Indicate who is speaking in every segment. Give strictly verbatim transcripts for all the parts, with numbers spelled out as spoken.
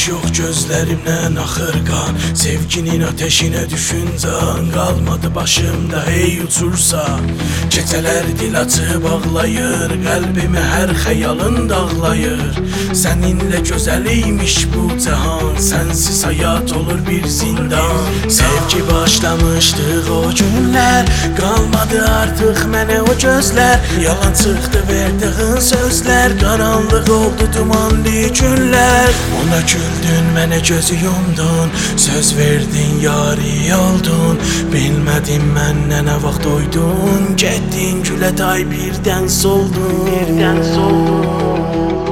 Speaker 1: Yaş yox gözlərimdən axır qan, sevginin ateşinə düşüncan qalmadı başımda hey uçursa. Gecələr dil açıb ağlayır, qəlbimi hər xəyalın dağlayır. Səninlə gözəliymiş bu cahan, sənsiz həyat olur bir zindan. Sevgi başlamışdıq o günlər, qalmadı artıq mənə o gözlər. Yalan çıxdı verdiğin sözlər, qaranlıq oldu dumanlı günlər. Ona güldün, mənə gözü yumdun, söz verdin, yari oldun. Bilmədim məndən nə vaxt doydun, getdin gülə day birdən soldun. Birdən soldun,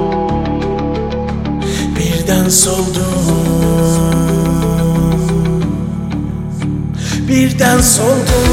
Speaker 1: birdən soldun, birdən soldun.